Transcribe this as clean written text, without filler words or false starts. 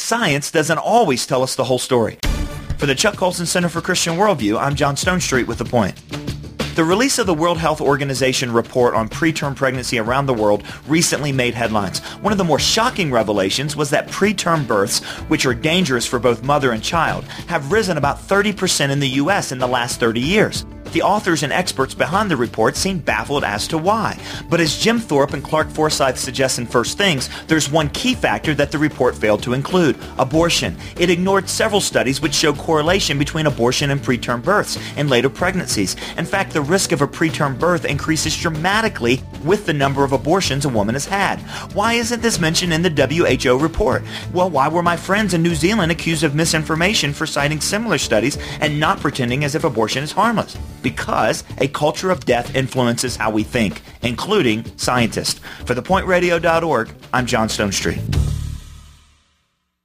science doesn't always tell us the whole story. For the Chuck Colson Center for Christian Worldview, I'm John Stonestreet with The Point. The release of the World Health Organization report on preterm pregnancy around the world recently made headlines. One of the more shocking revelations was that preterm births, which are dangerous for both mother and child, have risen about 30% in the U.S. in the last 30 years. The authors and experts behind the report seem baffled as to why. But as Jim Thorpe and Clark Forsyth suggest in First Things, there's one key factor that the report failed to include: abortion. It ignored several studies which show correlation between abortion and preterm births and later pregnancies. In fact, the risk of a preterm birth increases dramatically with the number of abortions a woman has had. Why isn't this mentioned in the WHO report? Well, why were my friends in New Zealand accused of misinformation for citing similar studies and not pretending as if abortion is harmless? Because a culture of death influences how we think, including scientists. For thepointradio.org, I'm John Stonestreet.